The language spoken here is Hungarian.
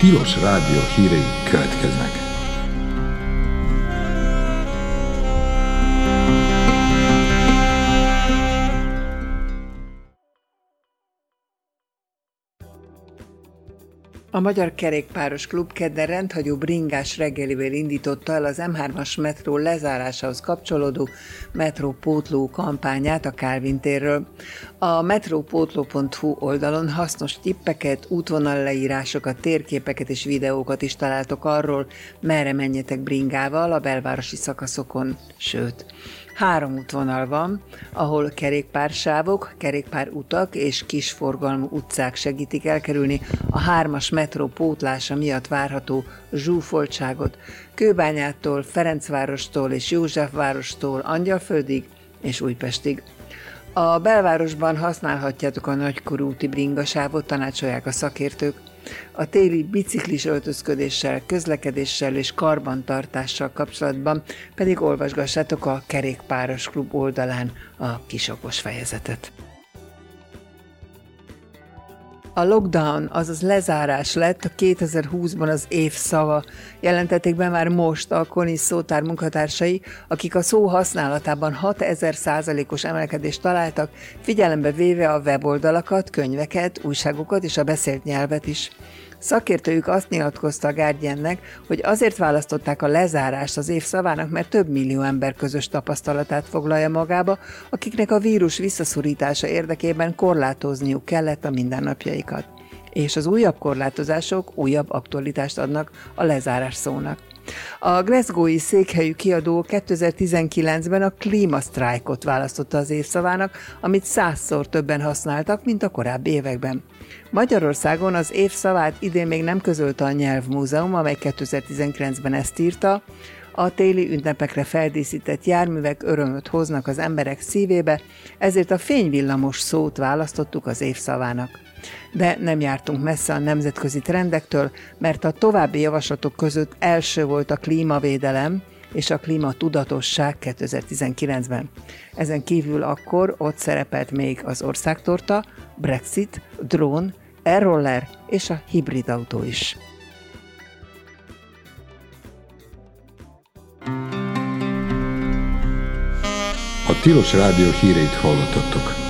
Tilos Rádió hírei következnek. A Magyar Kerékpáros Klub kedden rendhagyó bringás reggelivel indította el az M3-as metró lezárásához kapcsolódó metrópótló kampányát a Kálvin térről. A metrópótló.hu oldalon hasznos tippeket, útvonalleírásokat, térképeket és videókat is találtok arról, merre menjetek bringával a belvárosi szakaszokon, sőt, 3 útvonal van, ahol kerékpársávok, kerékpárutak és kisforgalmú utcák segítik elkerülni a 3-as metró pótlása miatt várható zsúfoltságot. Kőbányától, Ferencvárostól és Józsefvárostól Angyalföldig és Újpestig. A belvárosban használhatjátok a nagykorúti bringasávot, tanácsolják a szakértők. A téli biciklis öltözködéssel, közlekedéssel és karbantartással kapcsolatban pedig olvasgassátok a Kerékpáros Klub oldalán a kisokos fejezetet. A lockdown, azaz lezárás lett a 2020-ban az év szava, jelentették be már most a Konisz szótár munkatársai, akik a szó használatában 6000%-os emelkedést találtak, figyelembe véve a weboldalakat, könyveket, újságokat és a beszélt nyelvet is. Szakértőjük azt nyilatkozta a Guardiannek, hogy azért választották a lezárást az év szavának, mert több millió ember közös tapasztalatát foglalja magába, akiknek a vírus visszaszorítása érdekében korlátozniuk kellett a mindennapjaikat. És az újabb korlátozások újabb aktualitást adnak a lezárás szónak. A glasgowi székhelyű kiadó 2019-ben a klímasztrájkot választotta az évszavának, amit 100-szor többen használtak, mint a korábbi években. Magyarországon az évszavát idén még nem közölte a Nyelvmúzeum, amely 2019-ben ezt írta. A téli ünnepekre feldíszített járművek örömöt hoznak az emberek szívébe, ezért a fényvillamos szót választottuk az évszavának. De nem jártunk messze a nemzetközi trendektől, mert a további javaslatok között első volt a klímavédelem és a klímatudatosság 2019-ben. Ezen kívül akkor ott szerepelt még az országtorta, Brexit, drón, e-roller és a hibrid autó is. A Tilos Rádió híreit hallottatok.